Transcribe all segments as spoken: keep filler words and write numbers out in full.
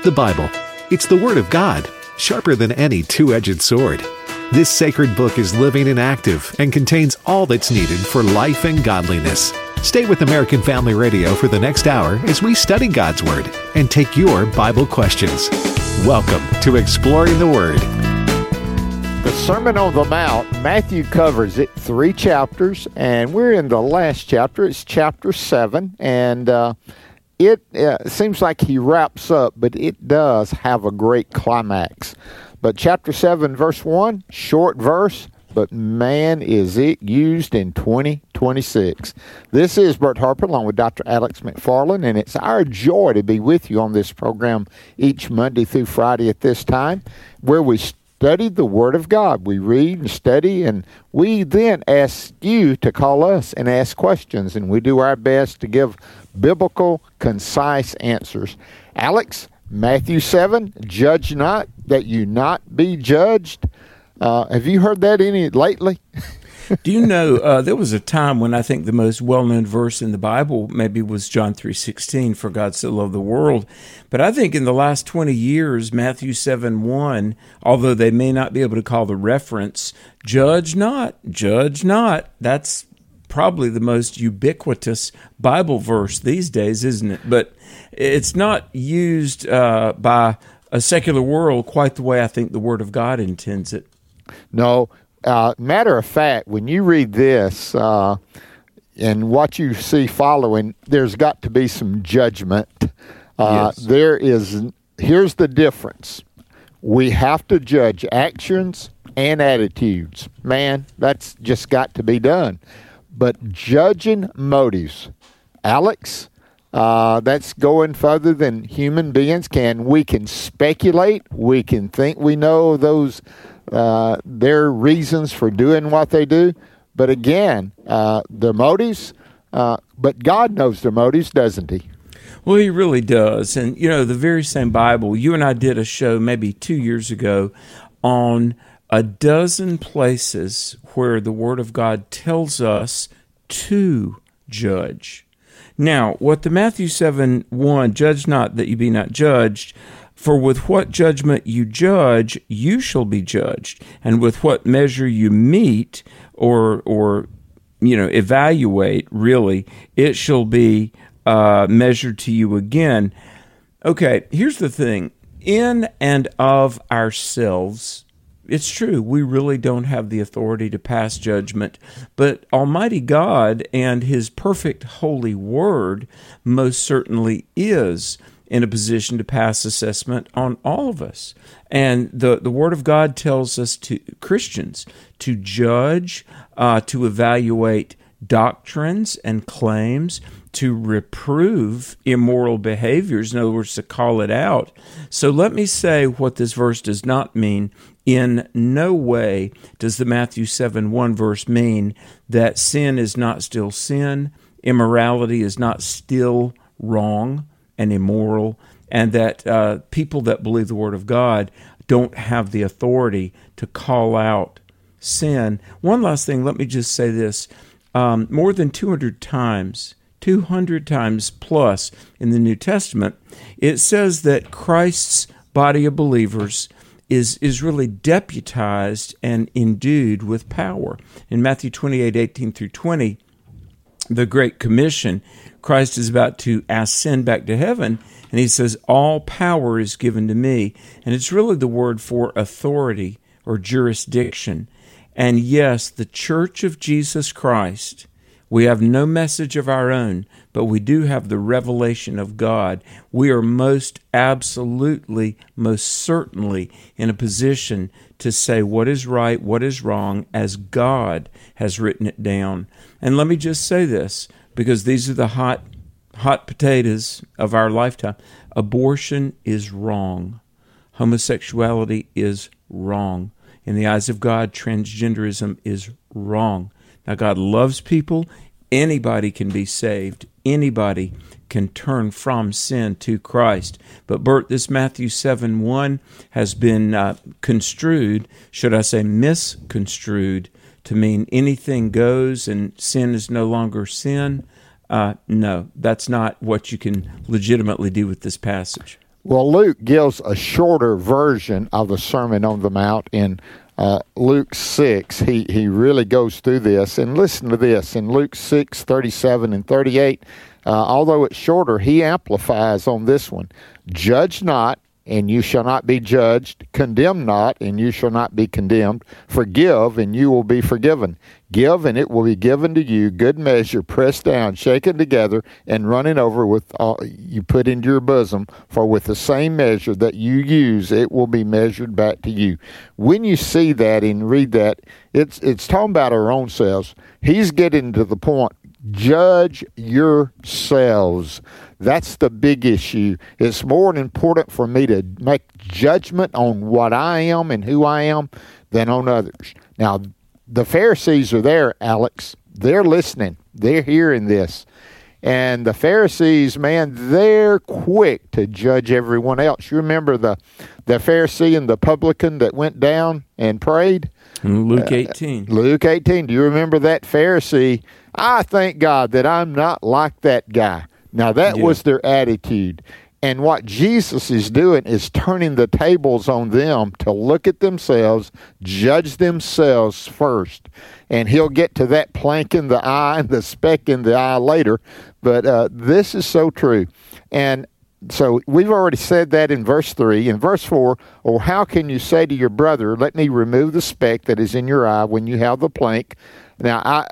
The Bible. It's the Word of God, sharper than any two-edged sword. This sacred book is living and active and contains all that's needed for life and godliness. Stay with American Family Radio for the next hour as we study God's Word and take your Bible questions. Welcome to Exploring the Word. The Sermon on the Mount, Matthew covers it, three chapters, and we're in the last chapter. It's chapter seven, and uh, it uh, seems like he wraps up, but it does have a great climax. But chapter seven, verse one, short verse, but man, is it used in twenty twenty-six. This is Bert Harper along with Doctor Alex McFarland, and it's our joy to be with you on this program each Monday through Friday at this time, where we study the Word of God. We read and study, and we then ask you to call us and ask questions, and we do our best to give biblical, concise answers. Alex, Matthew seven, judge not that you not be judged. Uh, have you heard that any lately? Do you know, uh, there was a time when I think the most well-known verse in the Bible maybe was John three sixteen, for God so loved the world. But I think in the last twenty years, Matthew seven one, although they may not be able to call the reference, judge not, judge not, that's probably the most ubiquitous Bible verse these days, isn't it? But it's not used uh, by a secular world quite the way I think the Word of God intends it. No. Uh, matter of fact, when you read this uh, and what you see following, there's got to be some judgment. Uh, yes. There is. Here's the difference. We have to judge actions and attitudes. Man, that's just got to be done. But judging motives, Alex, uh, that's going further than human beings can. We can speculate. We can think we know those Uh, their reasons for doing what they do. But again, uh, their motives, uh, but God knows their motives, doesn't he? Well, he really does. And, you know, the very same Bible, you and I did a show maybe two years ago on a dozen places where the Word of God tells us to judge. Now, what the Matthew seven one, judge not that you be not judged, for with what judgment you judge, you shall be judged, and with what measure you meet or or you know evaluate, really, it shall be uh, measured to you again. Okay, here's the thing: in and of ourselves, it's true we really don't have the authority to pass judgment, but Almighty God and His perfect holy Word most certainly is in a position to pass assessment on all of us. And the, the Word of God tells us, to Christians, to judge, uh, to evaluate doctrines and claims, to reprove immoral behaviors, in other words, to call it out. So let me say what this verse does not mean. In no way does the Matthew seven one verse mean that sin is not still sin, immorality is not still wrong and immoral, and that uh, people that believe the Word of God don't have the authority to call out sin. One last thing, let me just say this. Um, more than two hundred times, two hundred times plus in the New Testament, it says that Christ's body of believers is, is really deputized and endued with power. In Matthew twenty-eight, eighteen through twenty, the Great Commission, Christ is about to ascend back to heaven, and he says, all power is given to me. And it's really the word for authority or jurisdiction. And yes, the Church of Jesus Christ, we have no message of our own, but we do have the revelation of God. We are most absolutely, most certainly in a position to say what is right, what is wrong, as God has written it down. And let me just say this, because these are the hot, hot potatoes of our lifetime. Abortion is wrong. Homosexuality is wrong. In the eyes of God, transgenderism is wrong. Now, God loves people. Anybody can be saved. Anybody can turn from sin to Christ. But, Bert, this Matthew seven one has been uh, construed, should I say misconstrued, to mean anything goes and sin is no longer sin. Uh, no, that's not what you can legitimately do with this passage. Well, Luke gives a shorter version of the Sermon on the Mount in uh, Luke six. He he really goes through this. And listen to this. In Luke six, thirty-seven and thirty-eight, uh, although it's shorter, he amplifies on this one. Judge not, and you shall not be judged. Condemn not, and you shall not be condemned. Forgive, and you will be forgiven. Give, and it will be given to you. Good measure, pressed down, shaken together, and running over with all you put into your bosom. For with the same measure that you use, it will be measured back to you. When you see that and read that, it's it's talking about our own selves. He's getting to the point. Judge yourselves. That's the big issue. It's more important for me to make judgment on what I am and who I am than on others. Now, the Pharisees are there, Alex. They're listening. They're hearing this. And the Pharisees, man, they're quick to judge everyone else. You remember the, the Pharisee and the publican that went down and prayed? Luke eighteen. Uh, Luke eighteen. Do you remember that Pharisee? I thank God that I'm not like that guy. Now, that yeah. was their attitude. And what Jesus is doing is turning the tables on them to look at themselves, judge themselves first. And he'll get to that plank in the eye and the speck in the eye later. But uh, this is so true. And so we've already said that in verse three. In verse four, or how can you say to your brother, let me remove the speck that is in your eye when you have the plank? Now, I...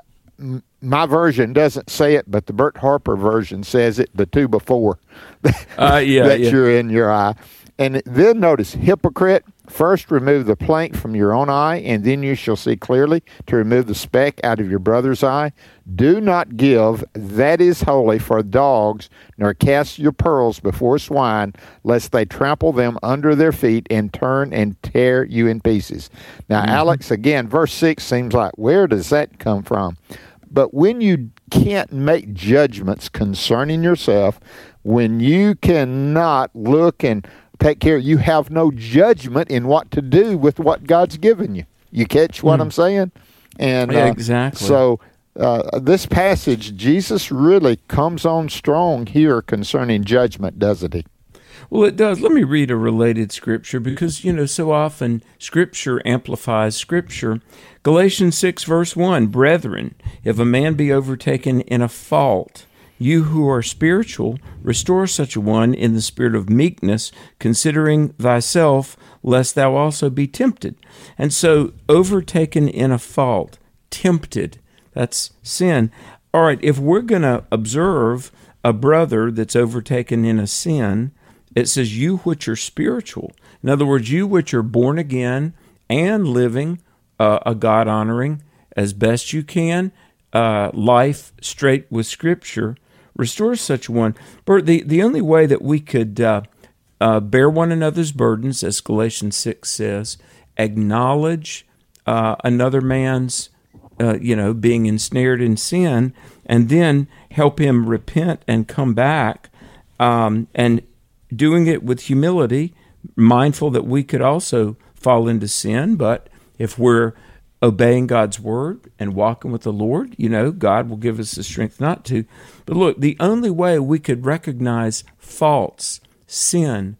my version doesn't say it, but the Bert Harper version says it the two before uh, yeah, that yeah. you're in your eye. And then notice, hypocrite, first remove the plank from your own eye, and then you shall see clearly to remove the speck out of your brother's eye. Do not give that is holy for dogs, nor cast your pearls before swine, lest they trample them under their feet and turn and tear you in pieces. Now, mm-hmm. Alex, again, verse six seems like, where does that come from? But when you can't make judgments concerning yourself, when you cannot look and take care, you have no judgment in what to do with what God's given you. You catch what mm. I'm saying? And yeah, uh, exactly. So uh, this passage, Jesus really comes on strong here concerning judgment, doesn't he? Well, it does. Let me read a related scripture because, you know, so often scripture amplifies scripture. Galatians six, verse one, Brethren, if a man be overtaken in a fault, you who are spiritual, restore such a one in the spirit of meekness, considering thyself, lest thou also be tempted. And so, overtaken in a fault, tempted, that's sin. All right, if we're going to observe a brother that's overtaken in a sin, it says, you which are spiritual. In other words, you which are born again and living uh, a God-honoring, as best you can, uh, life straight with Scripture, restore such one. Bert, the, the only way that we could uh, uh, bear one another's burdens, as Galatians six says, acknowledge uh, another man's, uh, you know, being ensnared in sin, and then help him repent and come back, um, and doing it with humility, mindful that we could also fall into sin, but if we're obeying God's word and walking with the Lord, you know, God will give us the strength not to. But look, the only way we could recognize faults, sin,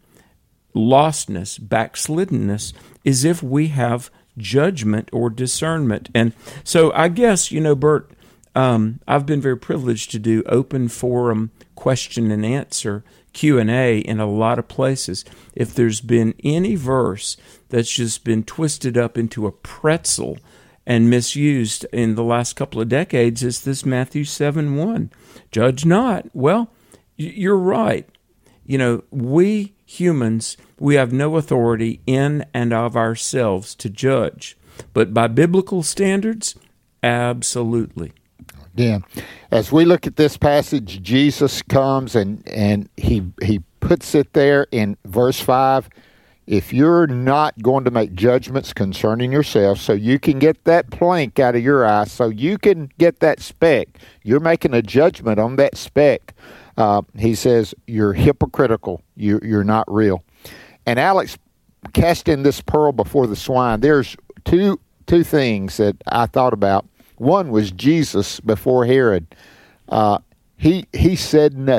lostness, backsliddenness is if we have judgment or discernment. And so I guess, you know, Bert, um, I've been very privileged to do open forum question and answer Q and A in a lot of places. If there's been any verse that's just been twisted up into a pretzel and misused in the last couple of decades, it's this Matthew seven one. Judge not. Well, you're right. You know, we humans, we have no authority in and of ourselves to judge. But by biblical standards, absolutely. Yeah. As we look at this passage, Jesus comes and, and he he puts it there in verse five. If you're not going to make judgments concerning yourself so you can get that plank out of your eye, so you can get that speck, you're making a judgment on that speck. Uh, he says, you're hypocritical. You, you're not real. And Alex, casting this pearl before the swine, there's two two things that I thought about. One was Jesus before Herod. Uh, he he said nothing.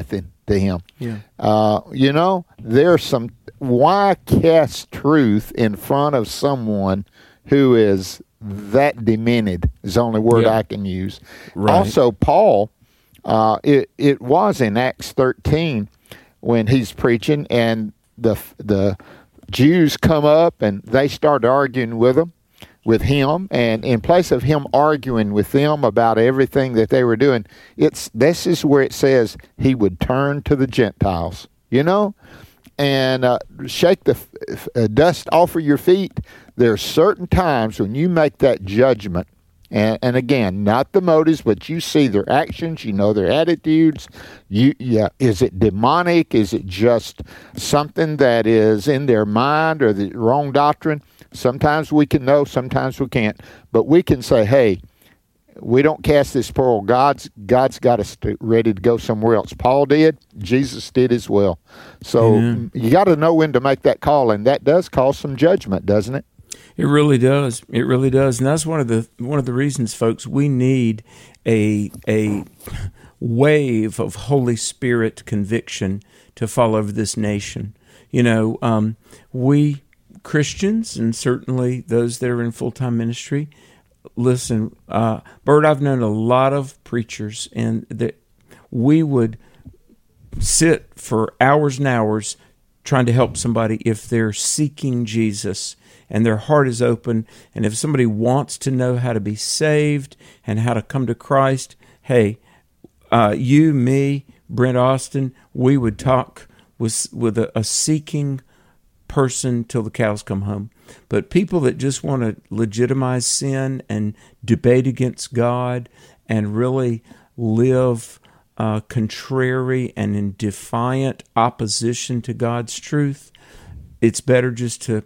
to him. Yeah. Uh, you know, there's some, why cast truth in front of someone who is that demented, is the only word yeah. I can use. Right. Also, Paul, uh, it, it was in Acts thirteen when he's preaching, and the the Jews come up and they start arguing with him, with him, and in place of him arguing with them about everything that they were doing, it's this is where it says he would turn to the Gentiles, you know, and uh, shake the f- uh, dust off of your feet. There are certain times when you make that judgment, and, and again, not the motives, but you see their actions, you know their attitudes. You, yeah, is it demonic? Is it just something that is in their mind or the wrong doctrine? Sometimes we can know, sometimes we can't. But we can say, hey, we don't cast this pearl. God's God's got us to, ready to go somewhere else. Paul did. Jesus did as well. So mm-hmm. you got to know when to make that call, and that does cause some judgment, doesn't it? It really does. It really does, and that's one of the one of the reasons, folks. We need a a wave of Holy Spirit conviction to fall over this nation. You know, um, we Christians, and certainly those that are in full-time ministry, listen, uh, Bert, I've known a lot of preachers, and that we would sit for hours and hours trying to help somebody if they're seeking Jesus and their heart is open, and if somebody wants to know how to be saved and how to come to Christ, hey, uh, you, me, Brent Austin, we would talk with with a, a seeking person till the cows come home. But people that just want to legitimize sin and debate against God and really live uh, contrary and in defiant opposition to God's truth, it's better just to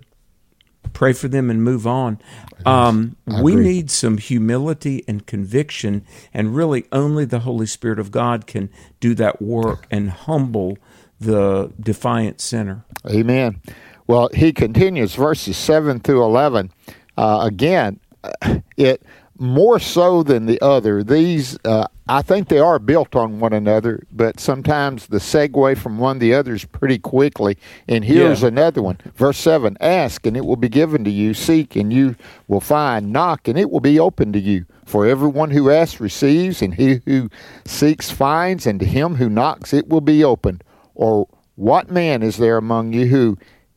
pray for them and move on. Um, we need some humility and conviction, and really only the Holy Spirit of God can do that work and humble the defiant sinner. Amen. Well, he continues, verses seven through eleven. Uh, again, it more so than the other. These, uh, I think they are built on one another, but sometimes the segue from one to the other is pretty quickly. And here's yeah. another one. Verse seven, ask, and it will be given to you. Seek, and you will find. Knock, and it will be open to you. For everyone who asks receives, and he who seeks finds, and to him who knocks it will be opened. Or what man is there among you who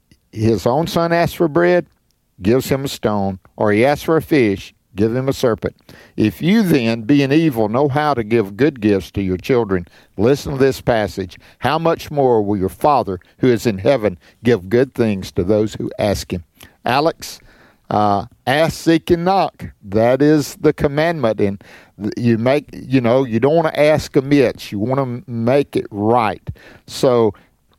his own son asks for bread, gives him a stone, or he asks for a fish, give him a serpent? If you then, being evil, know how to give good gifts to your children, listen to this passage. How much more will your Father who is in heaven give good things to those who ask him? Alex, uh, ask, seek, and knock. That is the commandment. And you make, you know, you don't want to ask amiss. You want to make it right. So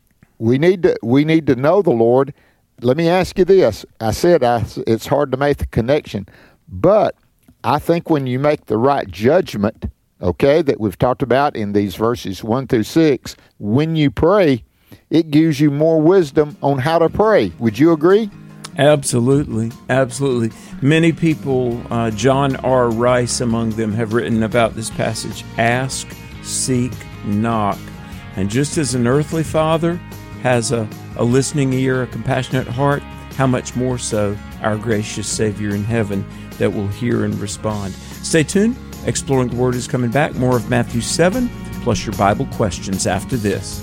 we need to, we need to know the Lord. Let me ask you this. I said I, it's hard to make the connection, but I think when you make the right judgment, okay, that we've talked about in these verses one through six, when you pray, it gives you more wisdom on how to pray. Would you agree? Absolutely, absolutely. Many people, uh, John R. Rice among them, have written about this passage. Ask, seek, knock. And just as an earthly father has a, a listening ear, a compassionate heart, how much more so our gracious Savior in heaven that will hear and respond. Stay tuned. Exploring the Word is coming back. More of Matthew seven, plus your Bible questions after this.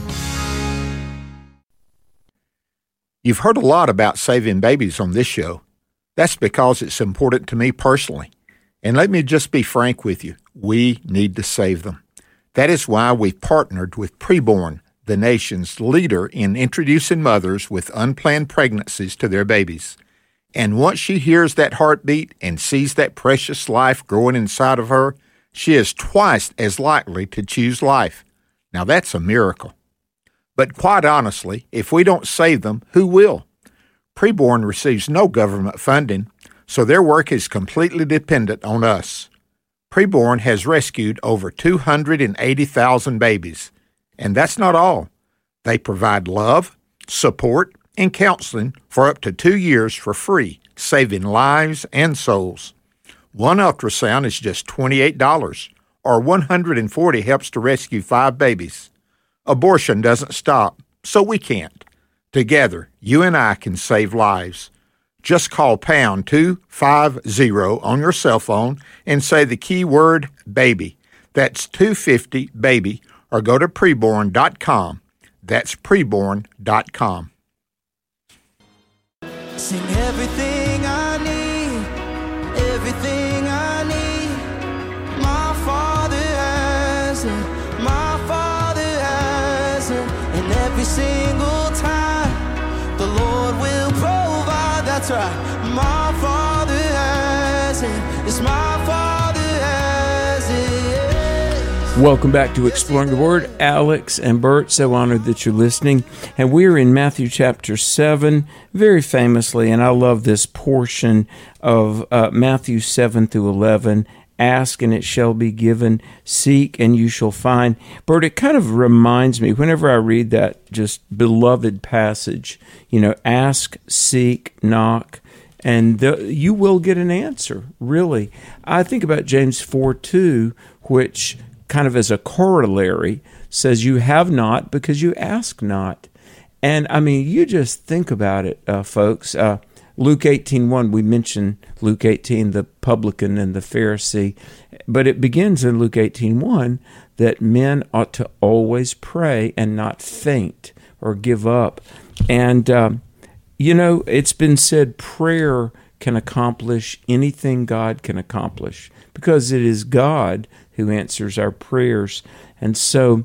You've heard a lot about saving babies on this show. That's because it's important to me personally. And let me just be frank with you. We need to save them. That is why we've partnered with Preborn, the nation's leader in introducing mothers with unplanned pregnancies to their babies. And once she hears that heartbeat and sees that precious life growing inside of her, she is twice as likely to choose life. Now that's a miracle. But quite honestly, if we don't save them, who will? Preborn receives no government funding, so their work is completely dependent on us. Preborn has rescued over two hundred eighty thousand babies. And that's not all. They provide love, support, and counseling for up to two years for free, saving lives and souls. One ultrasound is just twenty-eight dollars, or one hundred forty dollars helps to rescue five babies. Abortion doesn't stop, so we can't. Together, you and I can save lives. Just call pound two fifty on your cell phone and say the keyword baby. That's two fifty baby, or go to preborn dot com. That's preborn dot com. Sing everything I need, everything I need. My Father has it, my Father has it. And every single time the Lord will provide. That's right, my Father has it, it's my Father has it. Welcome back to Exploring the Word. Alex and Bert, so honored that you're listening. And we're in Matthew chapter seven, very famously, and I love this portion of uh, Matthew seven through eleven. Ask and it shall be given. Seek and you shall find. Bert, it kind of reminds me, whenever I read that just beloved passage, you know, ask, seek, knock, and the, you will get an answer, really. I think about James four two, which kind of as a corollary says you have not because you ask not. And I mean, you just think about it, uh, folks. Uh, Luke eighteen one, we mentioned Luke eighteen, the publican and the Pharisee, but it begins in Luke eighteen one that men ought to always pray and not faint or give up. And, um, you know, it's been said prayer can accomplish anything God can accomplish because it is God who answers our prayers. And so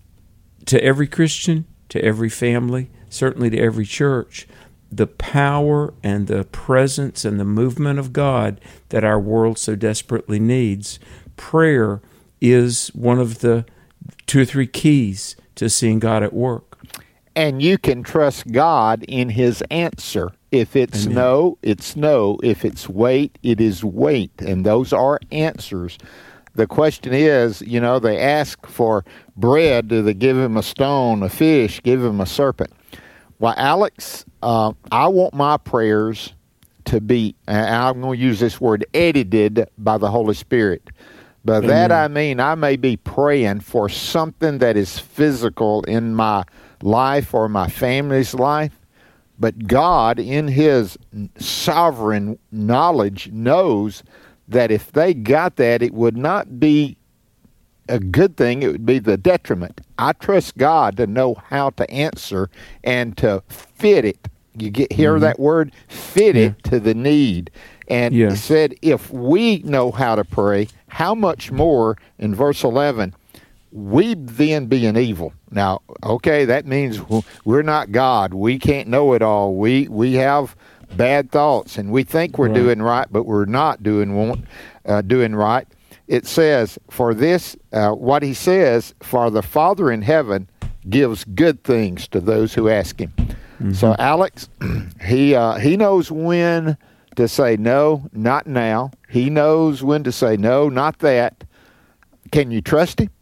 to every Christian, to every family, certainly to every church, the power and the presence and the movement of God that our world so desperately needs, prayer is one of the two or three keys to seeing God at work. And you can trust God in His answer. If it's Amen. No, it's no. If it's wait, it is wait. And those are answers. The question is, you know, they ask for bread. Do they give him a stone, a fish, give him a serpent? Well, Alex, uh, I want my prayers to be, and I'm going to use this word, edited by the Holy Spirit. By Amen. That I mean I may be praying for something that is physical in my life or my family's life, but God, in His sovereign knowledge, knows that if they got that, it would not be a good thing, it would be the detriment. I trust God to know how to answer and to fit it. You get hear mm-hmm. that word? Fit yeah. it to the need. And yeah. He said, if we know how to pray, how much more, in verse eleven, we then being evil. Now, okay, that means we're not God. We can't know it all. We we have bad thoughts, and we think we're right. doing right, but we're not doing uh, doing right. It says, for this, uh, what he says, for the Father in heaven gives good things to those who ask Him. Mm-hmm. So, Alex, he uh, he knows when to say no, not now. He knows when to say no, not that. Can you trust Him?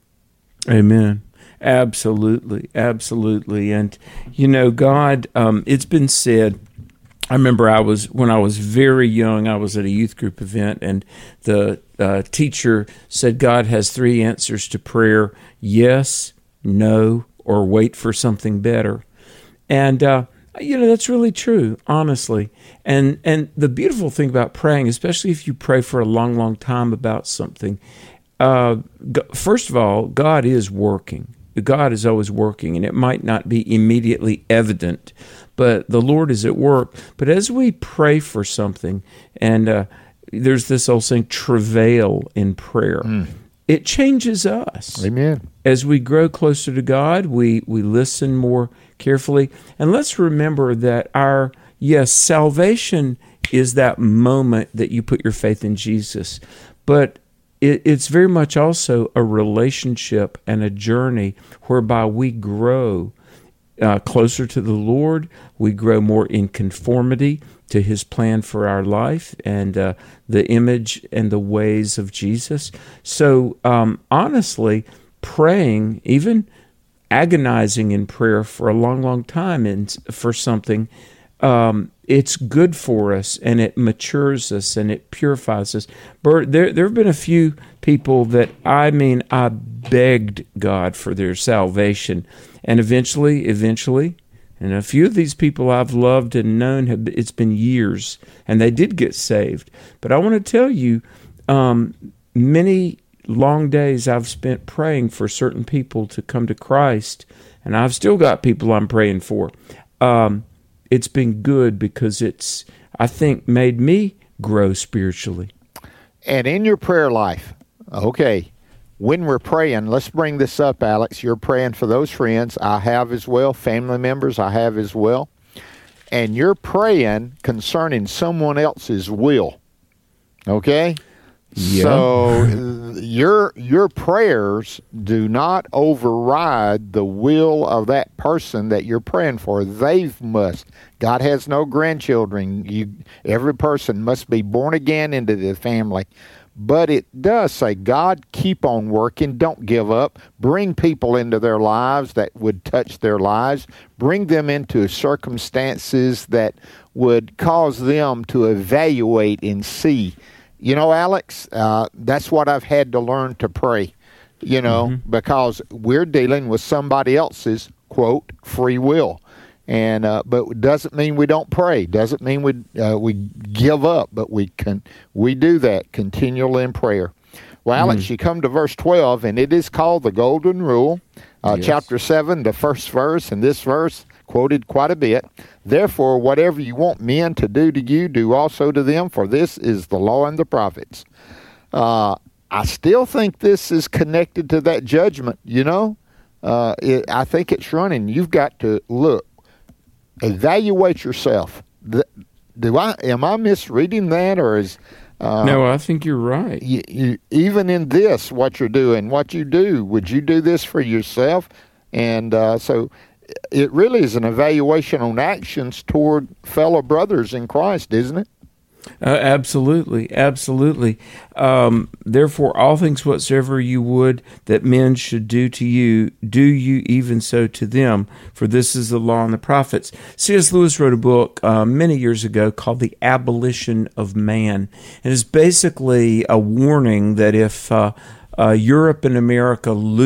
Amen. Absolutely, absolutely. And, you know, God, um, it's been said, I remember I was, when I was very young, I was at a youth group event, and the uh, teacher said God has three answers to prayer: yes, no, or wait for something better. And, uh, you know, that's really true, honestly. And and the beautiful thing about praying, especially if you pray for a long, long time about something, uh, first of all, God is working. God is always working, and it might not be immediately evident, but the Lord is at work. But as we pray for something, and uh, there's this old saying, travail in prayer, mm. it changes us. Amen. As we grow closer to God, we, we listen more carefully. And let's remember that our, yes, salvation is that moment that you put your faith in Jesus, but it's very much also a relationship and a journey whereby we grow uh, closer to the Lord. We grow more in conformity to His plan for our life and uh, the image and the ways of Jesus. So um, honestly, praying, even agonizing in prayer for a long, long time and for something, um, it's good for us, and it matures us, and it purifies us. Bert, there there have been a few people that, I mean, I begged God for their salvation, and eventually, eventually, and a few of these people I've loved and known, have, it's been years, and they did get saved. But I want to tell you, um, many long days I've spent praying for certain people to come to Christ, and I've still got people I'm praying for. Um, it's been good because it's, I think, made me grow spiritually. And in your prayer life, okay, when we're praying, let's bring this up, Alex. You're praying for those friends. I have as well, family members I have as well. And you're praying concerning someone else's will, okay? Yeah. So your your prayers do not override the will of that person that you're praying for. They must. God has no grandchildren. You, every person must be born again into the family. But it does say, God, keep on working. Don't give up. Bring people into their lives that would touch their lives. Bring them into circumstances that would cause them to evaluate and see. You know, Alex, uh, that's what I've had to learn to pray, you know, mm-hmm. because we're dealing with somebody else's, quote, free will. And uh, but it doesn't mean we don't pray. Doesn't mean we uh, we give up, but we can we do that continually in prayer. Well, Alex, mm. you come to verse twelve, and it is called the Golden Rule, uh, yes. chapter seven, the first verse, and this verse quoted quite a bit. Therefore, whatever you want men to do to you, do also to them, for this is the law and the prophets. Uh, I still think this is connected to that judgment. You know, uh, it, I think it's running. You've got to look. Evaluate yourself. Do I am I misreading that, or is uh, no? I think you're right. You, you, even in this, what you're doing, what you do, would you do this for yourself? And uh, so, it really is an evaluation on actions toward fellow brothers in Christ, isn't it? Uh, absolutely, absolutely. Um, Therefore, all things whatsoever you would that men should do to you, do you even so to them, for this is the law and the prophets. C S Lewis wrote a book uh, many years ago called The Abolition of Man. And it's basically a warning that if uh, uh, Europe and America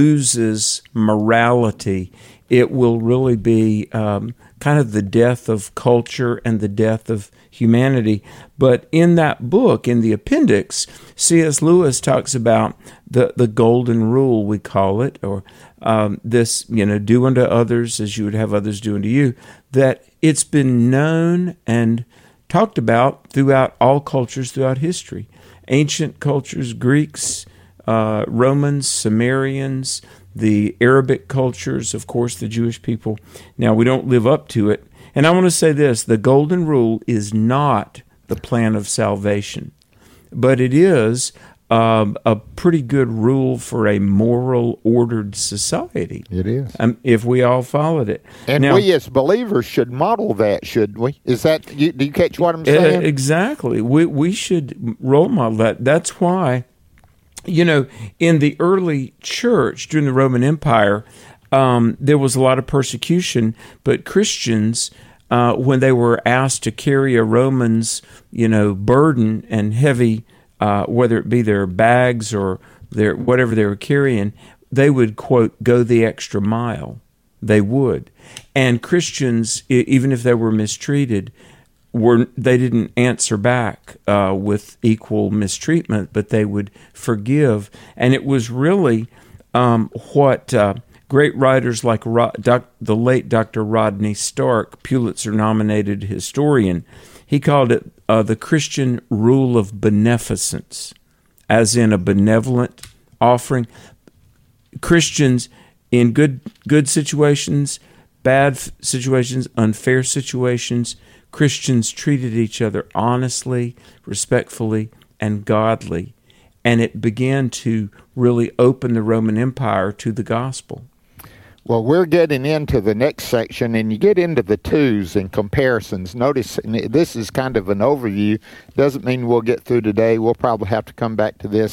loses morality, it will really be um, kind of the death of culture and the death of humanity. But in that book, in the appendix, C S Lewis talks about the, the golden rule, we call it, or um, this, you know, do unto others as you would have others do unto you, that it's been known and talked about throughout all cultures throughout history. Ancient cultures, Greeks, uh, Romans, Sumerians, the Arabic cultures, of course, the Jewish people. Now, we don't live up to it. And I want to say this, the golden rule is not the plan of salvation, but it is um, a pretty good rule for a moral, ordered society. It is. Um, if we all followed it. And now, we as believers should model that, shouldn't we? Is that, you, do you catch what I'm saying? Uh, exactly. We, we should role model that. That's why, you know, in the early church during the Roman Empire, um, there was a lot of persecution, but Christians, uh, when they were asked to carry a Roman's, you know, burden and heavy, uh, whether it be their bags or their whatever they were carrying, they would, quote, go the extra mile. They would. And Christians, even if they were mistreated, were they didn't answer back uh, with equal mistreatment, but they would forgive. And it was really um, what uh, great writers like Ro- Doc, the late Doctor Rodney Stark, Pulitzer-nominated historian, he called it uh, the Christian rule of beneficence, as in a benevolent offering. Christians in good good situations, bad situations, unfair situations, Christians treated each other honestly, respectfully, and godly, and it began to really open the Roman Empire to the gospel. Well, we're getting into the next section, and you get into the twos and comparisons. Notice this is kind of an overview. Doesn't mean we'll get through today. We'll probably have to come back to this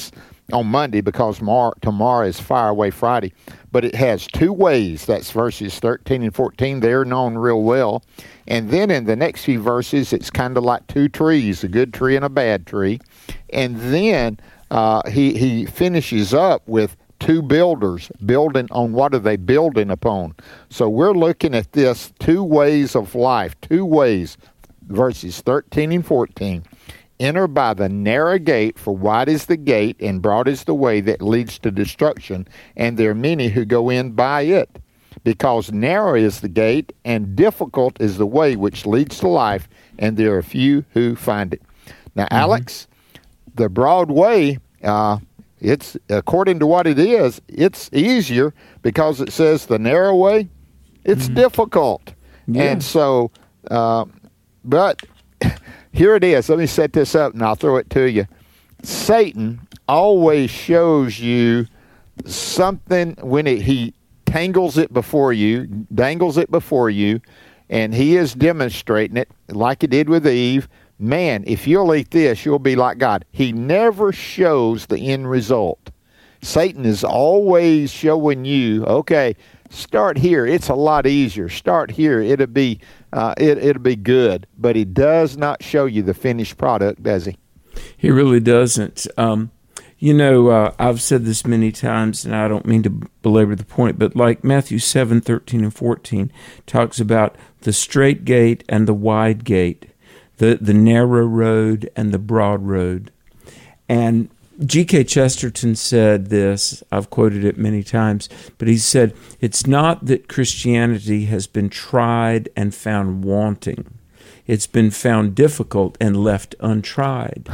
on Monday because mar- tomorrow is Fire Away Friday. But it has two ways. That's verses thirteen and fourteen. They're known real well. And then in the next few verses, it's kind of like two trees, a good tree and a bad tree. And then uh, he, he finishes up with two builders building on what are they building upon. So we're looking at this two ways of life, two ways, verses thirteen and fourteen. Enter by the narrow gate, for wide is the gate, and broad is the way that leads to destruction, and there are many who go in by it. Because narrow is the gate, and difficult is the way which leads to life, and there are few who find it. Now, mm-hmm. Alex, the broad way, uh, it's according to what it is, it's easier because it says the narrow way, it's mm-hmm. difficult. Yeah. And so, uh, but... Here it is. Let me set this up, and I'll throw it to you. Satan always shows you something when it, he tangles it before you, dangles it before you, and he is demonstrating it like he did with Eve. Man, if you'll eat this, you'll be like God. He never shows the end result. Satan is always showing you, okay, start here. It's a lot easier. Start here. It'll be uh, it, it'll be good. But he does not show you the finished product, does he? He really doesn't. Um, you know, uh, I've said this many times, and I don't mean to belabor the point, but like Matthew seven, thirteen, and fourteen talks about the straight gate and the wide gate, the, the narrow road and the broad road. And G K Chesterton said this, I've quoted it many times, but he said, it's not that Christianity has been tried and found wanting. It's been found difficult and left untried.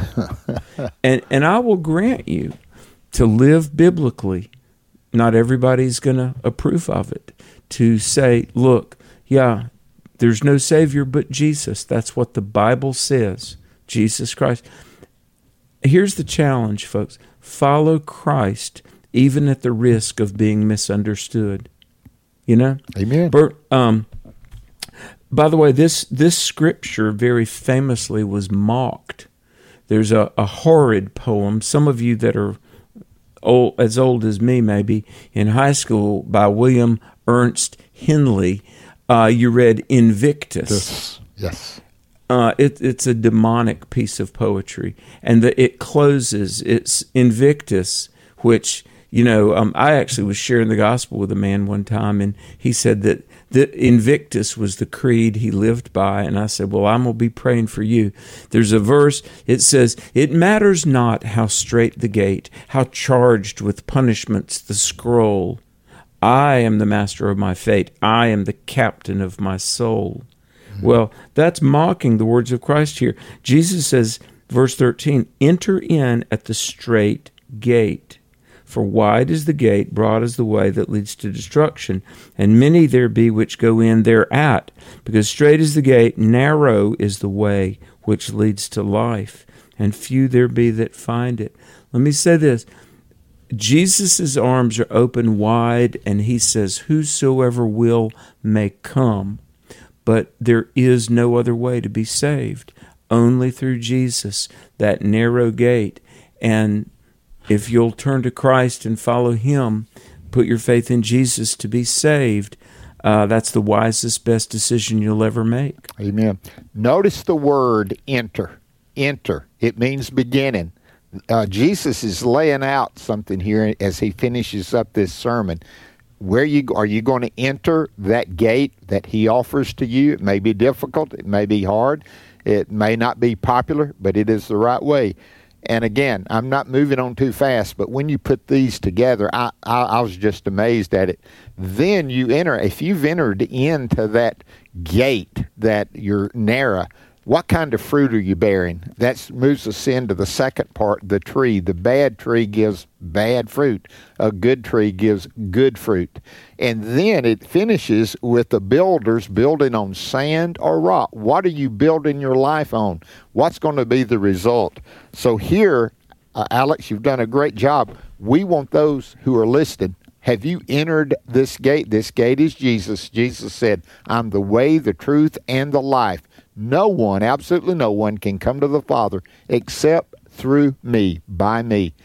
and and I will grant you, to live biblically, not everybody's going to approve of it. To say, look, yeah, there's no Savior but Jesus. That's what the Bible says, Jesus Christ. Here's the challenge, folks. Follow Christ even at the risk of being misunderstood. You know? Amen. Bert, um, by the way, this this scripture very famously was mocked. There's a, a horrid poem. Some of you that are old, as old as me maybe, in high school, by William Ernst Henley, uh, you read Invictus. This, yes. Uh, it, it's a demonic piece of poetry, and the, it closes. It's Invictus, which, you know, um, I actually was sharing the gospel with a man one time, and he said that the Invictus was the creed he lived by, and I said, well, I'm going to be praying for you. There's a verse, it says, it matters not how straight the gate, how charged with punishments the scroll. I am the master of my fate. I am the captain of my soul. Well, that's mocking the words of Christ here. Jesus says, verse thirteen, enter in at the straight gate. For wide is the gate, broad is the way that leads to destruction, and many there be which go in thereat. Because straight is the gate, narrow is the way which leads to life, and few there be that find it. Let me say this. Jesus' arms are open wide, and he says, whosoever will may come. But there is no other way to be saved, only through Jesus, that narrow gate. And if you'll turn to Christ and follow him, put your faith in Jesus to be saved, uh, that's the wisest, best decision you'll ever make. Amen. Notice the word enter. Enter. It means beginning. Uh, Jesus is laying out something here as he finishes up this sermon. Where you are you going to enter that gate that he offers to you? It may be difficult. It may be hard. It may not be popular, but it is the right way. And again, I'm not moving on too fast, but when you put these together, I, I, I was just amazed at it. Then you enter, if you've entered into that gate that you're narrow, what kind of fruit are you bearing? That moves us into the second part, the tree. The bad tree gives bad fruit. A good tree gives good fruit. And then it finishes with the builders building on sand or rock. What are you building your life on? What's going to be the result? So here, uh, Alex, you've done a great job. We want those who are listed. Have you entered this gate? This gate is Jesus. Jesus said, I'm the way, the truth, and the life. No one, absolutely no one, can come to the Father except through me, by me.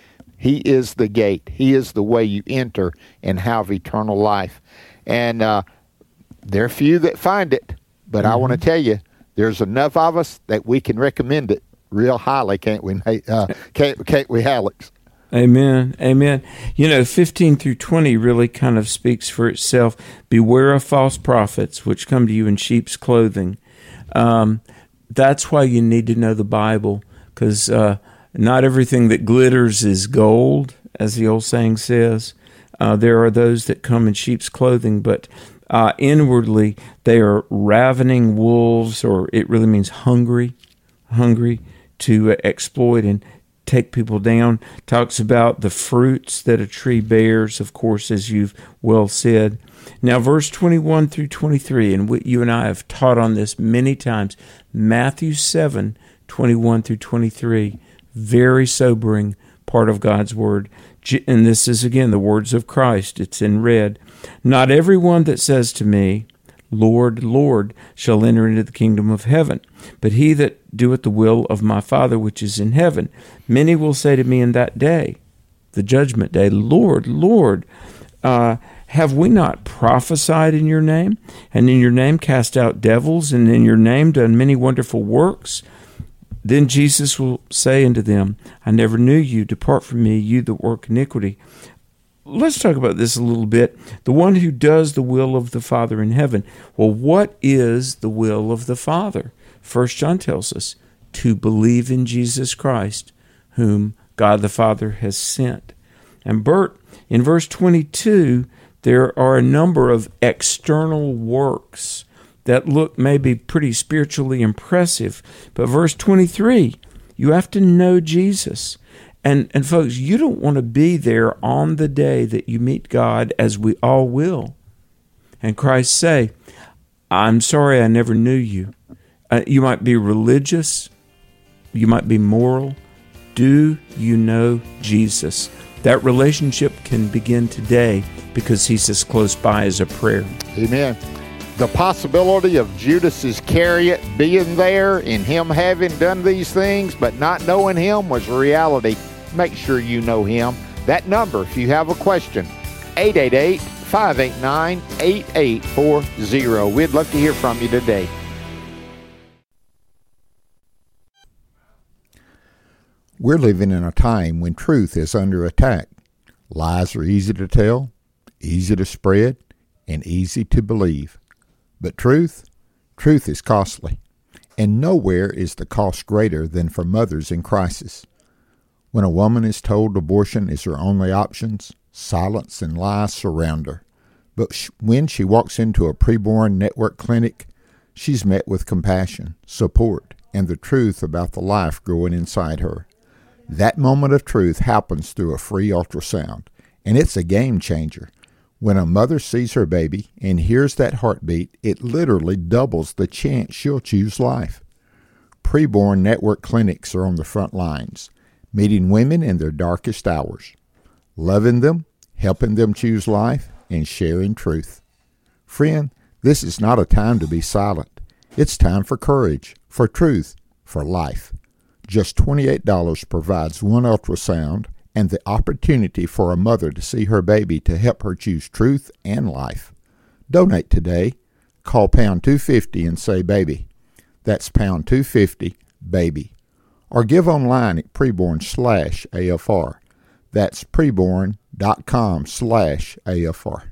He is the gate. He is the way you enter and have eternal life. And uh, there are few that find it, but mm-hmm. I want to tell you, there's enough of us that we can recommend it real highly, can't we, uh, can't, can't we, Alex? Amen. Amen. You know, fifteen through twenty really kind of speaks for itself. Beware of false prophets, which come to you in sheep's clothing. Um, that's why you need to know the Bible, because uh, not everything that glitters is gold, as the old saying says. Uh, there are those that come in sheep's clothing, but uh, inwardly they are ravening wolves, or it really means hungry, hungry to uh, exploit and take people down. Talks about the fruits that a tree bears, of course, as you've well said. Now, verse twenty-one through twenty-three, and we, you and I have taught on this many times. Matthew seven, twenty-one through twenty-three, very sobering part of God's Word. And this is, again, the words of Christ. It's in red. Not everyone that says to me, Lord, Lord, shall enter into the kingdom of heaven, but he that doeth the will of my Father which is in heaven. Many will say to me in that day, the judgment day, Lord, Lord, uh, have we not prophesied in your name, and in your name cast out devils, and in your name done many wonderful works? Then Jesus will say unto them, I never knew you. Depart from me, you that work iniquity. Let's talk about this a little bit. The one who does the will of the Father in heaven. Well, what is the will of the Father? First John tells us to believe in Jesus Christ, whom God the Father has sent. And Bert, in verse twenty-two, there are a number of external works that look maybe pretty spiritually impressive. But verse twenty-three, you have to know Jesus. And, and folks, you don't want to be there on the day that you meet God, as we all will. And Christ say, I'm sorry I never knew you. Uh, you might be religious. You might be moral. Do you know Jesus? That relationship can begin today because he's as close by as a prayer. Amen. The possibility of Judas Iscariot being there and him having done these things but not knowing him was reality. Make sure you know him. That number, if you have a question, eight eight eight, five eight nine, eight eight four zero. We'd love to hear from you today. We're living in a time when truth is under attack. Lies are easy to tell, easy to spread, and easy to believe. But truth, truth is costly, and nowhere is the cost greater than for mothers in crisis. When a woman is told abortion is her only options, silence and lies surround her. But sh- when she walks into a preborn network clinic, she's met with compassion, support, and the truth about the life growing inside her. That moment of truth happens through a free ultrasound, and it's a game changer. When a mother sees her baby and hears that heartbeat, it literally doubles the chance she'll choose life. Preborn network clinics are on the front lines, meeting women in their darkest hours, loving them, helping them choose life, and sharing truth. Friend, this is not a time to be silent. It's time for courage, for truth, for life. Just twenty-eight dollars provides one ultrasound and the opportunity for a mother to see her baby to help her choose truth and life. Donate today. Call pound two fifty and say baby. That's pound two fifty, baby. Or give online at preborn slash AFR. That's preborn.com slash AFR.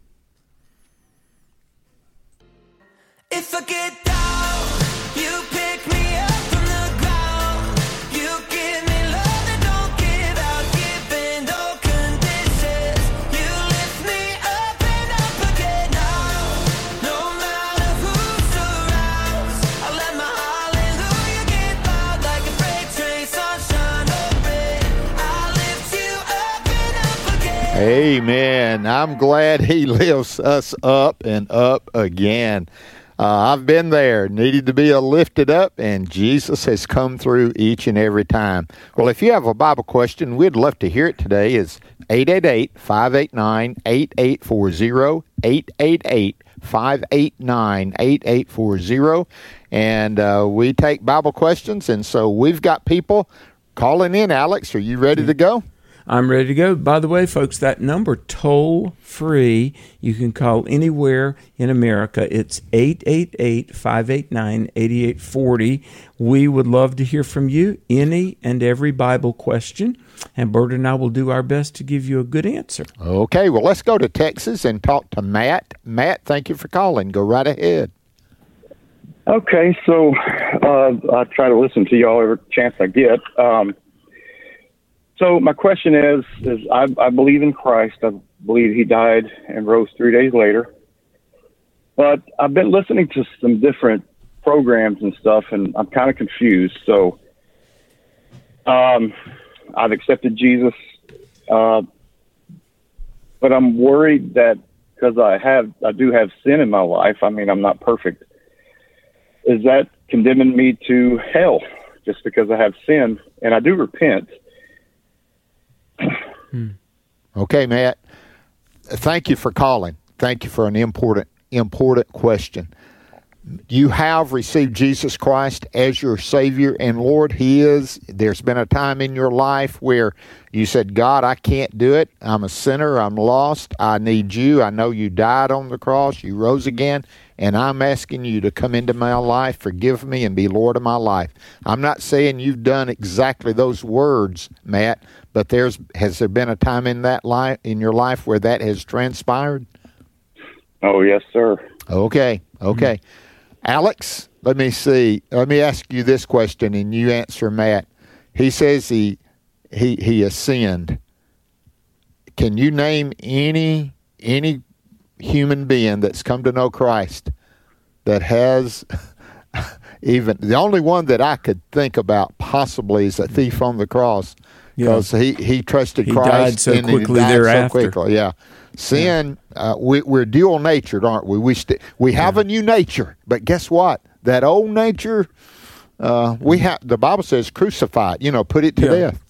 If I get down, you pick me up from the ground. You give me love that don't give out, giving no conditions. You lift me up and up again now. No matter who surrounds, I let my hallelujah get loud like a freight train, sunshine or rain. I lift you up and up again. Amen. I'm glad he lifts us up and up again. Uh, I've been there, needed to be lifted up, and Jesus has come through each and every time. Well, if you have a Bible question, we'd love to hear it today. It's eight eight eight, five eight nine, eight eight four zero, eight eight eight, five eight nine, eight eight four zero. And uh, we take Bible questions, and so we've got people calling in. Alex, are you ready to go? I'm ready to go. By the way, folks, that number, toll free, you can call anywhere in America. It's eight eight eight, five eight nine, eight eight four zero. We would love to hear from you, any and every Bible question, and Bert and I will do our best to give you a good answer. Okay, well, let's go to Texas and talk to Matt. Matt, thank you for calling. Go right ahead. Okay, so uh, I try to listen to y'all every chance I get. Um, so my question is, is I, I believe in Christ. I believe he died and rose three days later. But I've been listening to some different programs and stuff, and I'm kind of confused. So um, I've accepted Jesus, uh, but I'm worried that because I have, I do have sin in my life. I mean, I'm not perfect. Is that condemning me to hell just because I have sin? And I do repent. Hmm. Okay, Matt. Thank you for calling. Thank you for an important, important question. You have received Jesus Christ as your Savior and Lord. He is. There's been a time in your life where you said, God, I can't do it. I'm a sinner. I'm lost. I need you. I know you died on the cross. You rose again. And I'm asking you to come into my life, forgive me, and be Lord of my life. I'm not saying you've done exactly those words, Matt, but there's has there been a time in that life in your life where that has transpired? Oh, yes, sir. Okay, okay. Mm-hmm. Alex, let me see. Let me ask you this question, and you answer, Matt. He says he he he has sinned. Can you name any any human being that's come to know Christ that has even the only one that I could think about possibly is a thief on the cross because yeah. he, he trusted he Christ died so and quickly he died thereafter. So quickly. Yeah, sin. Yeah. Uh, we, we're dual natured, aren't we? We st- we have yeah. a new nature, but guess what? That old nature, uh, we have. The Bible says, crucify it. You know, put it to yeah. death.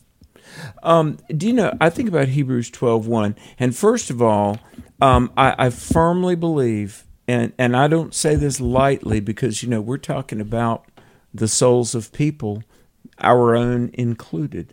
Um, do you know? I think about Hebrews twelve one, and first of all. Um, I, I firmly believe, and, and I don't say this lightly because, you know, we're talking about the souls of people, our own included.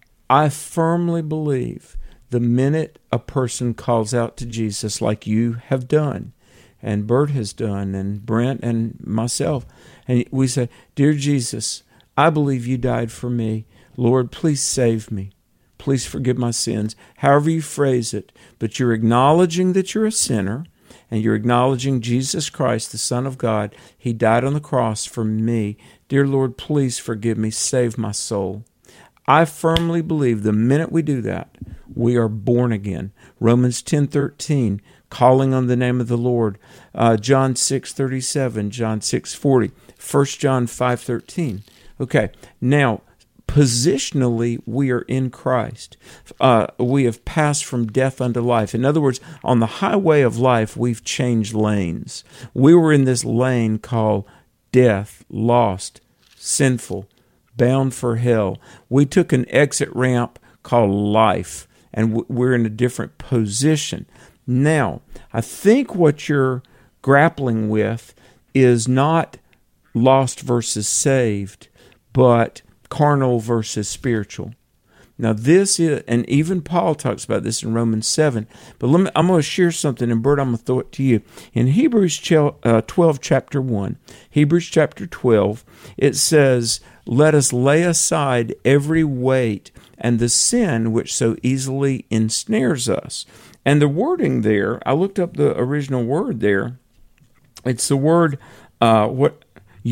I firmly believe the minute a person calls out to Jesus like you have done, and Bert has done, and Brent and myself, and we say, Dear Jesus, I believe you died for me. Lord, please save me. Please forgive my sins, however you phrase it. But you're acknowledging that you're a sinner, and you're acknowledging Jesus Christ, the Son of God. He died on the cross for me. Dear Lord, please forgive me. Save my soul. I firmly believe the minute we do that, we are born again. Romans ten thirteen, calling on the name of the Lord. Uh, John six thirty-seven, John six forty, First John five thirteen. Okay, now, positionally, we are in Christ. Uh, we have passed from death unto life. In other words, on the highway of life, we've changed lanes. We were in this lane called death, lost, sinful, bound for hell. We took an exit ramp called life, and we're in a different position. Now, I think what you're grappling with is not lost versus saved, but carnal versus spiritual. Now this is, and even Paul talks about this in Romans seven, but let me, I'm going to share something, and Bert, I'm going to throw it to you. In Hebrews twelve, chapter one, Hebrews chapter twelve, it says, let us lay aside every weight and the sin which so easily ensnares us. And the wording there, I looked up the original word there, it's the word, uh, what,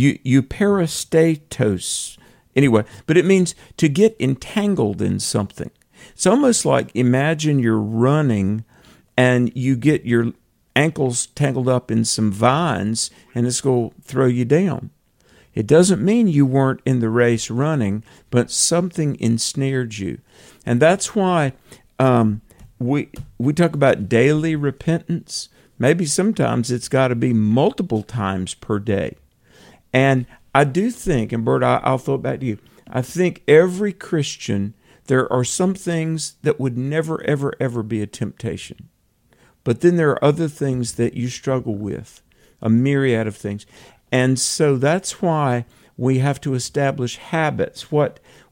euperostatos. Anyway, but it means to get entangled in something. It's almost like, imagine you're running and you get your ankles tangled up in some vines and it's going to throw you down. It doesn't mean you weren't in the race running, but something ensnared you. And that's why um, we we talk about daily repentance. Maybe sometimes it's got to be multiple times per day. And I do think, and Bert, I'll throw it back to you, I think every Christian, there are some things that would never, ever, ever be a temptation. But then there are other things that you struggle with, a myriad of things. And so that's why we have to establish habits. What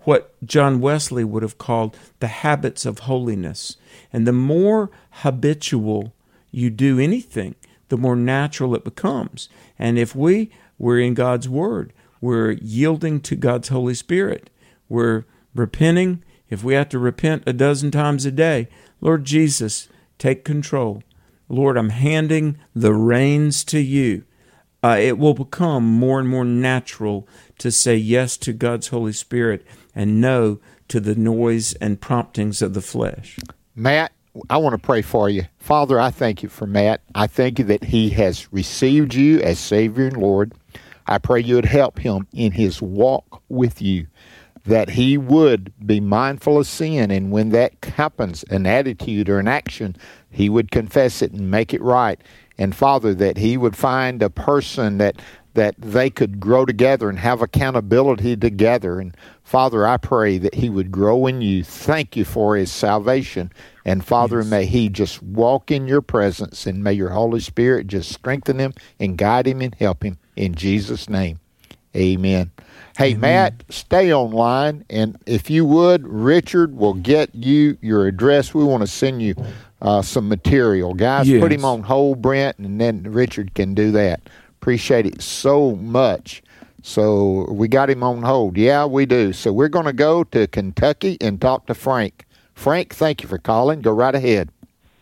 what John Wesley would have called the habits of holiness. And the more habitual you do anything, the more natural it becomes. And if we were in God's Word, we're yielding to God's Holy Spirit, we're repenting. If we have to repent a dozen times a day, Lord Jesus, take control. Lord, I'm handing the reins to you. Uh, it will become more and more natural to say yes to God's Holy Spirit and no to the noise and promptings of the flesh. Matt, I want to pray for you. Father, I thank you for Matt. I thank you that he has received you as Savior and Lord. I pray you would help him in his walk with you, that he would be mindful of sin, and when that happens, an attitude or an action, he would confess it and make it right. And Father, that he would find a person that that they could grow together and have accountability together. And Father, I pray that he would grow in you. Thank you for his salvation. And Father, yes. May he just walk in your presence, and may your Holy Spirit just strengthen him and guide him and help him. In Jesus' name, amen. Hey, Amen. Matt, stay online, and if you would, Richard will get you your address. We want to send you uh, some material. Guys, yes. Put him on hold, Brent, and then Richard can do that. Appreciate it so much. So we got him on hold. Yeah, we do. So we're going to go to Kentucky and talk to Frank. Frank, thank you for calling. Go right ahead.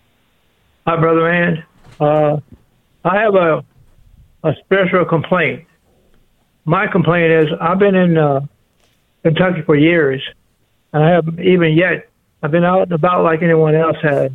Hi, Brother Ann. Uh, I have a, a spiritual complaint. My complaint is I've been in uh, Kentucky for years, and I haven't even yet. I've been out and about like anyone else has.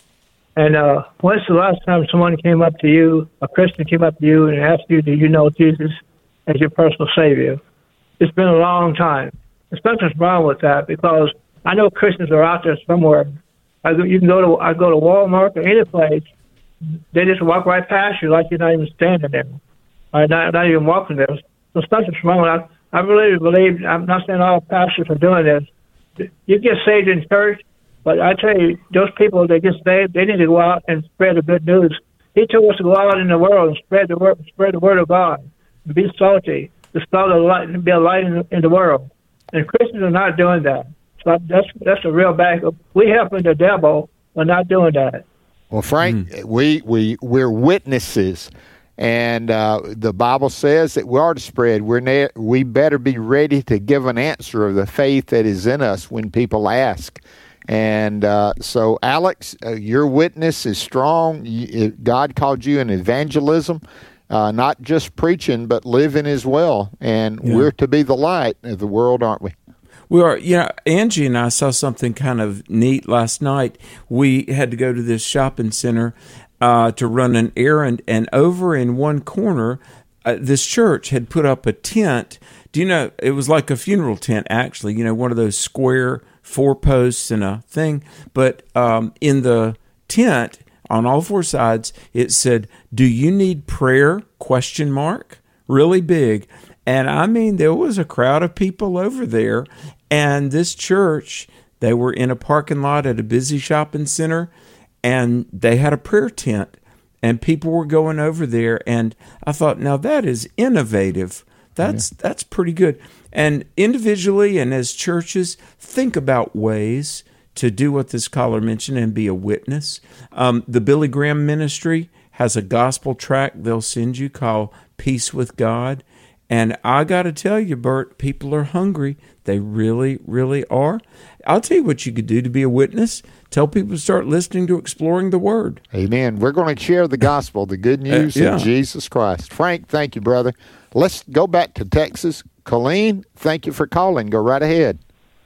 And uh, when's the last time someone came up to you, a Christian came up to you and asked you, do you know Jesus as your personal Savior? It's been a long time. There's nothing wrong with that, because I know Christians are out there somewhere. I, you can go to I go to Walmart or any place. They just walk right past you like you're not even standing there, or not, not even walking there. So something's wrong with that. I really believe, I'm not saying all pastors are doing this. You get saved in church, but I tell you, those people that get saved, they need to go out and spread the good news. He told us to go out in the world and spread the word, spread the word of God, and be salty, to start a light, and be a light in the, in the world. And Christians are not doing that. So that's that's a real bad. We helping the devil. We're not doing that. Well, Frank, mm. we we we're witnesses. And uh, the Bible says that we are to spread. We're ne- we better be ready to give an answer of the faith that is in us when people ask. And uh, so, Alex, uh, your witness is strong. You, God called you in evangelism, uh, not just preaching, but living as well. And yeah. We're to be the light of the world, aren't we? We are. You know, Angie and I saw something kind of neat last night. We had to go to this shopping center Uh, to run an errand, and over in one corner, uh, this church had put up a tent. Do you know, it was like a funeral tent, actually, you know, one of those square four posts and a thing. But um, in the tent, on all four sides, it said, "Do you need prayer?" Question mark, really big. And I mean, there was a crowd of people over there, and this church, they were in a parking lot at a busy shopping center, and they had a prayer tent, and people were going over there. And I thought, now that is innovative. That's yeah. that's pretty good. And individually and as churches, think about ways to do what this caller mentioned and be a witness. Um, the Billy Graham Ministry has a gospel tract they'll send you called Peace with God. And I got to tell you, Bert, people are hungry. They really, really are. I'll tell you what you could do to be a witness. Tell people to start listening to Exploring the Word. Amen. We're going to share the gospel, the good news uh, yeah. of Jesus Christ. Frank, thank you, brother. Let's go back to Texas. Colleen, thank you for calling. Go right ahead.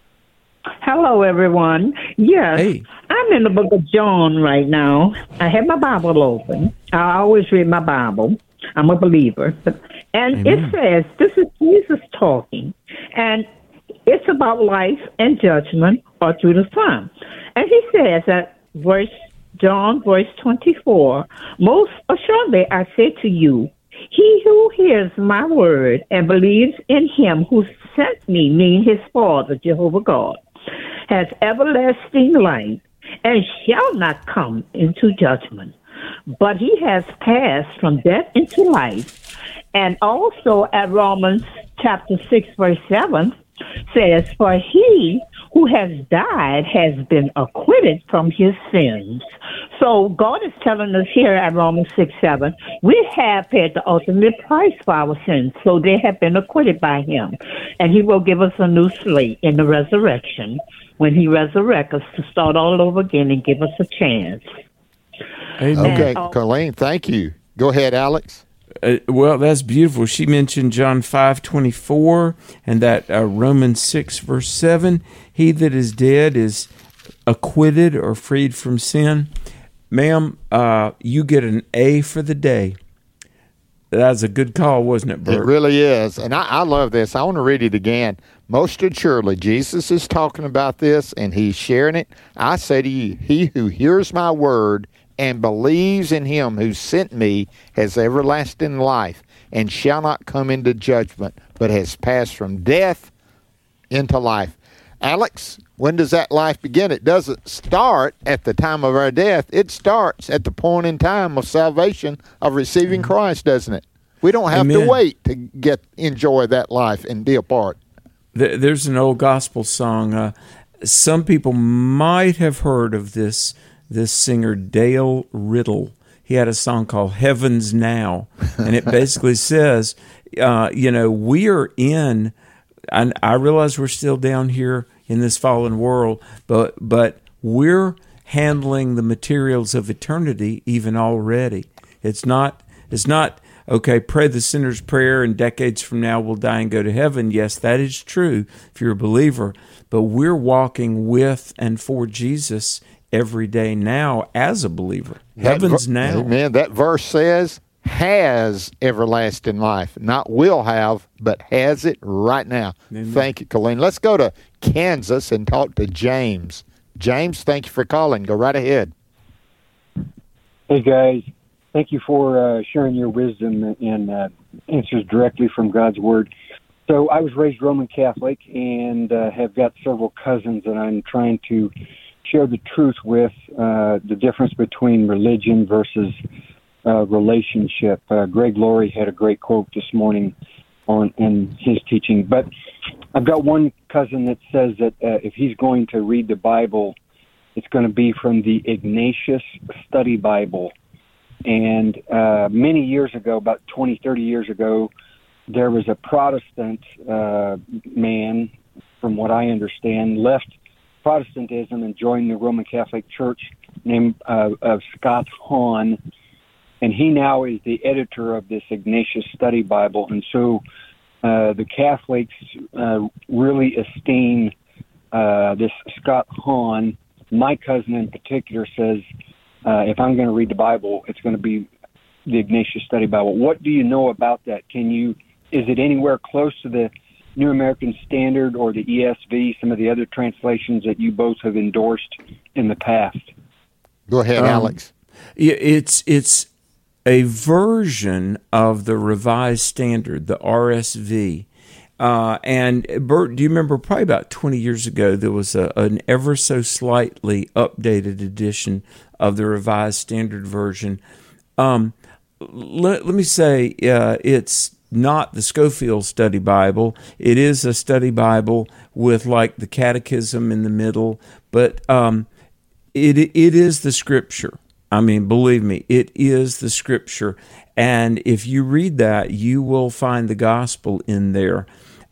Hello, everyone. Yes, hey. I'm in the book of John right now. I have my Bible open. I always read my Bible. I'm a believer. And Amen. It says, this is Jesus talking, and it's about life and judgment or through the Son. And he says that verse John, verse twenty-four, most assuredly I say to you, he who hears my word and believes in him who sent me, meaning his Father, Jehovah God, has everlasting life and shall not come into judgment, but he has passed from death into life. And also at Romans chapter six, verse seven, says, "For he who has died has been acquitted from his sins." So God is telling us here at Romans six seven, we have paid the ultimate price for our sins, so they have been acquitted by him. And he will give us a new slate in the resurrection when he resurrects us to start all over again and give us a chance. Amen. Okay, And, uh, Colleen, thank you. Go ahead, Alex. Uh, well, that's beautiful. She mentioned John five twenty four and that uh, Romans six verse seven. He that is dead is acquitted or freed from sin. Ma'am, uh, you get an A for the day. That was a good call, wasn't it, Bert? It really is. And I, I love this. I want to read it again. Most assuredly, Jesus is talking about this, and he's sharing it. I say to you, he who hears my word and believes in him who sent me has everlasting life and shall not come into judgment, but has passed from death into life. Alex, when does that life begin? It doesn't start at the time of our death. It starts at the point in time of salvation, of receiving Christ, doesn't it? We don't have Amen. to wait to get enjoy that life and be a part. There's an old gospel song. Uh, some people might have heard of this this singer, Dale Riddle. He had a song called Heaven's Now, and it basically says, uh, you know, we are in, and I realize we're still down here in this fallen world, but but we're handling the materials of eternity even already. It's not, it's not, okay, pray the sinner's prayer and decades from now we'll die and go to heaven. Yes, that is true if you're a believer, but we're walking with and for Jesus every day now as a believer. Heaven's that, now. Amen. That verse says, has everlasting life. Not will have, but has it right now. Amen. Thank you, Colleen. Let's go to Kansas and talk to James. James, thank you for calling. Go right ahead. Hey, guys. Thank you for uh, sharing your wisdom and uh, answers directly from God's Word. So I was raised Roman Catholic and uh, have got several cousins that I'm trying to share the truth with, uh, the difference between religion versus uh, relationship. Uh, Greg Laurie had a great quote this morning on in his teaching. But I've got one cousin that says that uh, if he's going to read the Bible, it's going to be from the Ignatius Study Bible. And uh, many years ago, about twenty, thirty years ago, there was a Protestant uh, man, from what I understand, left Protestantism and joined the Roman Catholic Church named uh, of Scott Hahn. And he now is the editor of this Ignatius Study Bible. And so uh, the Catholics uh, really esteem uh, this Scott Hahn. My cousin in particular says, Uh, if I'm going to read the Bible, it's going to be the Ignatius Study Bible. What do you know about that? Can you, is it anywhere close to the New American Standard or the E S V, some of the other translations that you both have endorsed in the past? Go ahead, Um, Alex. Yeah, it's it's a version of the Revised Standard, the R S V. Uh, and Bert, do you remember probably about twenty years ago, there was a, an ever so slightly updated edition of the Revised Standard Version. Um, let, let me say uh, it's not the Scofield Study Bible. It is a study Bible with like the catechism in the middle, but um, it it is the Scripture. I mean, believe me, it is the Scripture. And if you read that, you will find the gospel in there.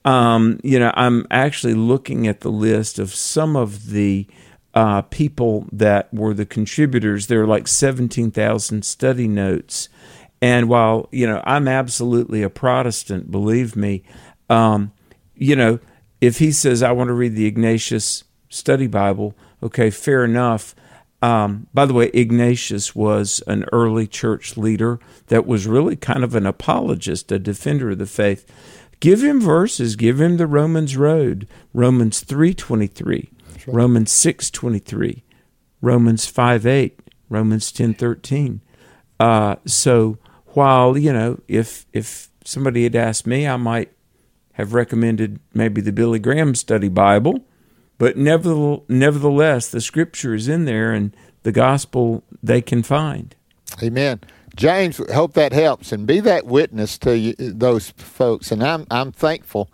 Um, you know, I'm actually looking at the list of some of the uh, people that were the contributors. There are like seventeen thousand study notes. And while, you know, I'm absolutely a Protestant, believe me, um, you know, if he says, I want to read the Ignatius Study Bible, okay, fair enough. Um, by the way, Ignatius was an early church leader that was really kind of an apologist, a defender of the faith. Give him verses. Give him the Romans road. Romans three twenty-three, right. Romans six twenty-three, Romans five eight, Romans ten thirteen. Uh, so while, you know, if if somebody had asked me, I might have recommended maybe the Billy Graham Study Bible. But nevertheless, the Scripture is in there, and the gospel they can find. Amen. James, hope that helps, and be that witness to you, those folks. And I'm I'm thankful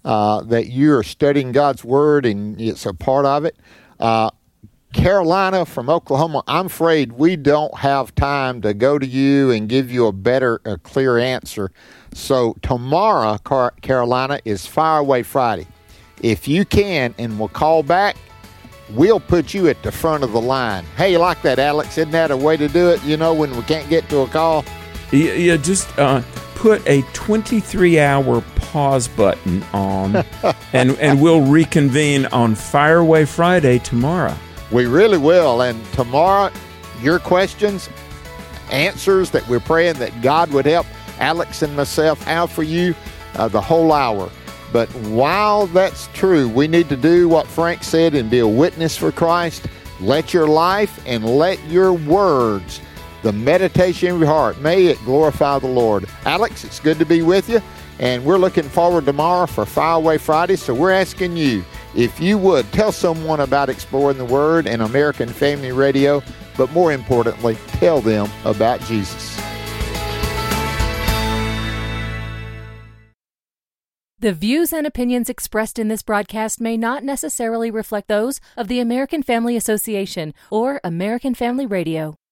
uh, that you are studying God's Word and it's a part of it. Uh, Carolina from Oklahoma, I'm afraid we don't have time to go to you and give you a better, a clear answer. So tomorrow, Car- Carolina, is Fire Away Friday. If you can and we'll call back, we'll put you at the front of the line. Hey, you like that, Alex? Isn't that a way to do it, you know, when we can't get to a call? Yeah, yeah just uh, put a twenty-three hour pause button on, and, and we'll reconvene on Fire Away Friday tomorrow. We really will. And tomorrow, your questions, answers that we're praying that God would help Alex and myself have for you uh, the whole hour. But while that's true, we need to do what Frank said and be a witness for Christ. Let your life and let your words, the meditation of your heart, may it glorify the Lord. Alex, it's good to be with you. And we're looking forward tomorrow for Fire Away Friday. So we're asking you, if you would, tell someone about Exploring the Word and American Family Radio, but more importantly, tell them about Jesus. The views and opinions expressed in this broadcast may not necessarily reflect those of the American Family Association or American Family Radio.